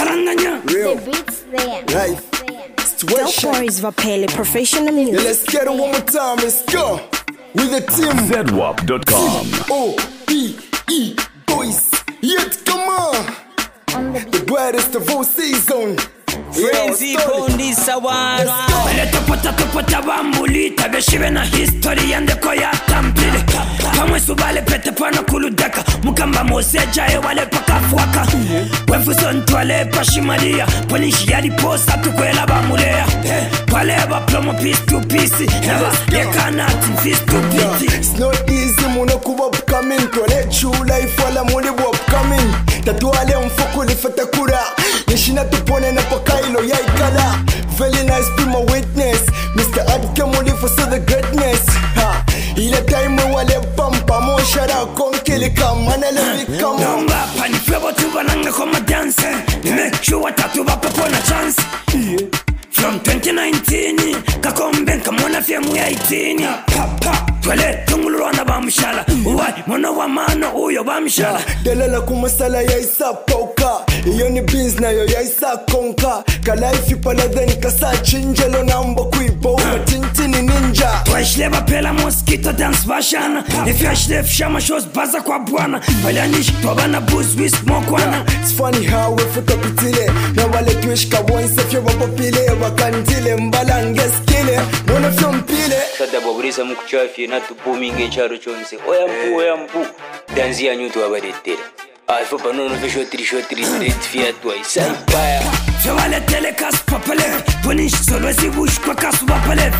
Real life situation. Vapele, professional music. Yeah, let's get it one more time. Let's go with the team. ZWAP.com. O-E-E boys. Yet come on. The brightest of all season. Frenzy Pondi Sawara. Let's pota bambulita beshibe na history yandeko ya tampile. Kamwe subale pete pana kuludeka. Mukamba moseja wale pakafwaka. Wefuson twale pashimalia. Ponishi yadi posta tukwela bamulea. Pale ba plomo piece to piece. Yekanati fist to pity. It's not easy muno kuba upcoming. Twale true life wala muli bu upcoming. Tatuale mfuku lifata kura. Nishina tupone na pakailo ya ikala. Very nice be my witness. Mr. Adkamuli for so the greatness. Ha. Ile time wale pampa mo shara konkili kama na levi kama. Namba pani febo tuba nanga koma dance. Make sure tatuba popona chance. From 2019 kakombe kamona fiemu ya 18. Twele tungulwana bamshala. Uwai mono wa mano uyo bamshala. Delela kumasala ya isa poka. Iyo ni biz na yo ya isa konka. Kalaifi pala then kasa chinjelo nambo kuipo. Matintini ninja. Twashleba pela mosquito dance bashana. If you ashlef shama shows baza kwa bwana. Walianish tobana booze with smoke wana. It's funny how we foot up itile. Na wale tuishka once if you wapopile. Wakandile mbalange skile. Mwana fyompile. Sada baburisa mkuchafi na tupuminge charo chonse. Oya mpu. Danzi ya nyutu wabadetere. Alfa panono fesho trishotri street fiatwa isaipaya. Fewale telekas papale. Ponish solo si bush kwa kasu papale.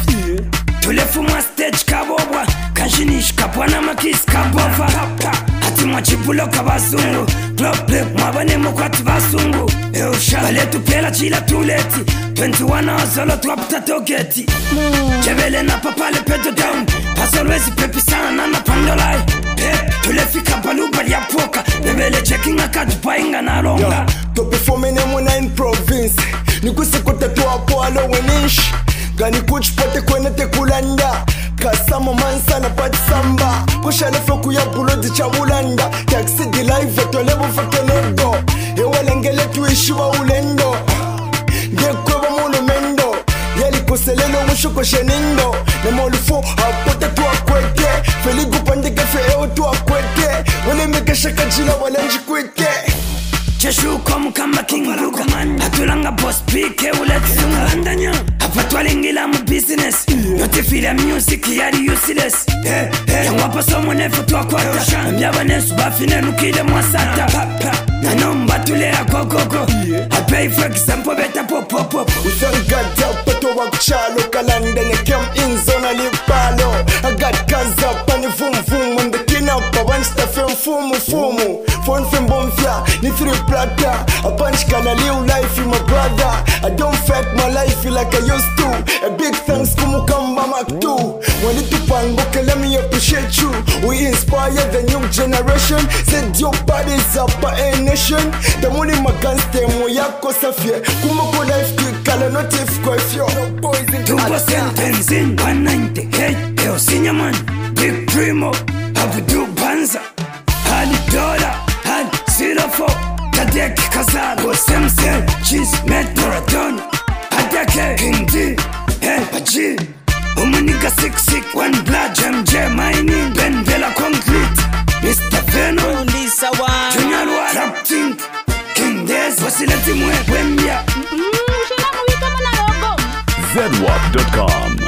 Tulefuma stage kabobwa. Kanshinish kapwana makis kabova. Hati mwachipulo kabazungu. Globe mwabane mokwati basungu. Wale tupela chila tuleti. 21 hours solo tuwapita togeti. Jebele na papale pedo down. Pasolwezi pepi sana na pandolai. Tulefika baluba ya poka. Nebele checking akatupainga na ronga. To perform in M1 in province. Nikuse kote tuwa po alo wenish. Gani kuchpote kwene te kulanda. Kasama mansa na pati samba. Kusha lefe kuya bulodi cha ulanda. Taxi di live tolebo fakenego. Ewa lengele tuishiwa ulendo. Ngekweba monumendo. Yeli koselelo mwishuko shenindo. Nemolufo apote tuwa kweke. Feligu pandike feo tuwa kweke. Wale mekesha kajila wale njikweke. Cheshuko mukamba king luka. Atulanga boss pike uletsunga andanya. Apatwalingila mu business. Notifila music yari useless. Yangwapa somo nefo tuwa kwata. Mbyaba nesu bafine nukile mwasata. Nanomba tulea kokoko. I pay for example beta pop. Usangata pato wakuchalo. Kalanda ne kem in zona lipalo. I got kaza pani vum vum. On the kinapa one stuff and fumu. Phone film bomfia. Ni 3 plata. A punch kala live life in my brother. I don't fake my life like I used to. A big thanks kumukamba maktu. When it tupangoke let me appreciate you. We inspire the new generation. Set your bodies up a nation. The money maganste mo yako safye. Kumoko life kikala notif kwa ifyo. Boys in 2% in 198. Yo sinyaman. Big Primo. Abdu Banza. Ali Dola. Ali 04. Kadek Kazalo. Semsel. Cheese Met Marathon. Adake King D. Hey Paji. Umanika 661 Blood MJ Mining. Ben Vela Concrete. Mr. Venom. Pondi Sawara. Junior Rap Think. King Des. Wasilati Mwe Wemya. ZWAP.com.